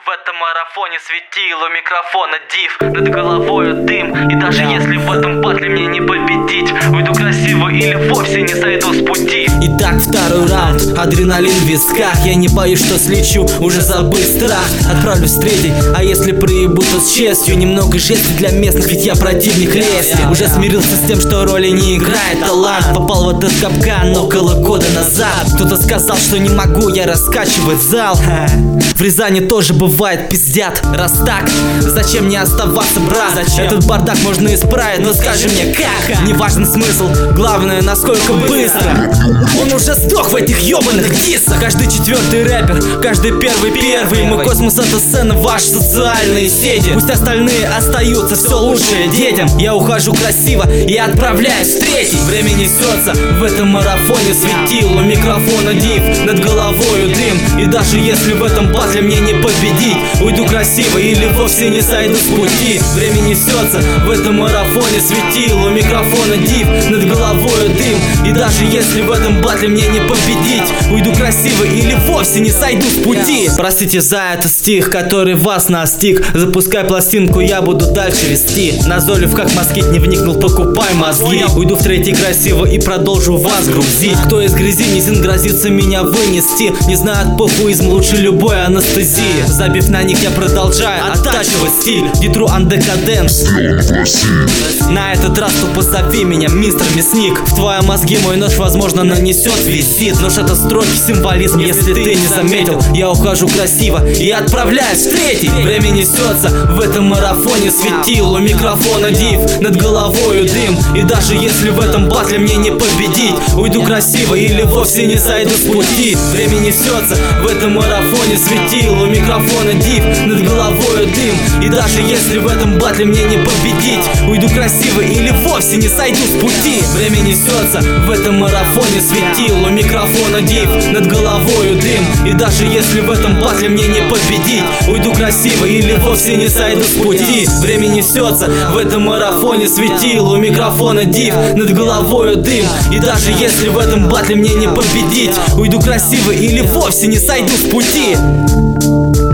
этом марафоне светило микрофона див, над головою дым. И даже если в этом батле мне не победить, уйду красиво или вовсе не сойду с пути. Итак, второй раунд, адреналин в висках. Я не боюсь, что слечу, уже забыл страх. Отправлюсь в третий, а если проебу, то с честью. Немного жести для местных, ведь я противник лести. Уже смирился с тем, что роли не играет талант. Попал в этот капкан около года назад. Кто-то сказал, что не могу я раскачивать зал. В Рязани тоже бывает пиздят. Раз так, зачем мне оставаться, брат? Этот бардак можно исправить, но скажи мне как? Не важен смысл, главное насколько быстро. Он уже сдох в этих ебаных диссах. Каждый четвертый рэпер, каждый первый. Мой космос — это сцена, ваши социальные сети. Пусть остальные остаются, все лучшее детям. Я ухожу красиво и отправляюсь в третий. Время несется в этом марафоне светило микрофона див, над головою дым. И даже если в этом батле мне не победить, уйду красиво или вовсе не сойду с пути. Время несется в этом марафоне светило микрофона див, над головою дым. И даже если в этом батле мне не победить, уйду красиво или вовсе не сойду с пути. Простите за этот стих, который вас настиг. Запускай пластинку, я буду дальше вести. Назолив как москит, не вникнул, покупай мозги. Уйду в третий красиво и продолжу вас грузить. Кто из грязи низин грозится меня вынести, не знает пофуизм лучше любой анестезии. Забив на них, я продолжаю оттачивать стиль. Дитру андекаденс. На этот раз то позови меня, мистер мясник. В твои мозги мой нож, возможно, нанесет визит. Нож — это строки, символизм, если ты не заметил. Я ухожу красиво и отправляюсь в третий. Время несется в этом марафоне светило микрофона див, над головою дым. И даже если в этом батле мне не победить, уйду красиво или вовсе не сойду с пути. Время несется в этом марафоне светило микрофона див, над головою дым. И даже если в этом батле мне не победить, уйду красиво или вовсе не сойду с пути. Время несется в этом марафоне светило микрофона див, над головою дым. И даже если в этом батле мне не победить, уйду красиво или вовсе не сойду с пути. Время несется в этом марафоне светило микрофона див, над головою дым. И даже если в этом батле мне не победить, уйду красиво или вовсе не сойду с пути.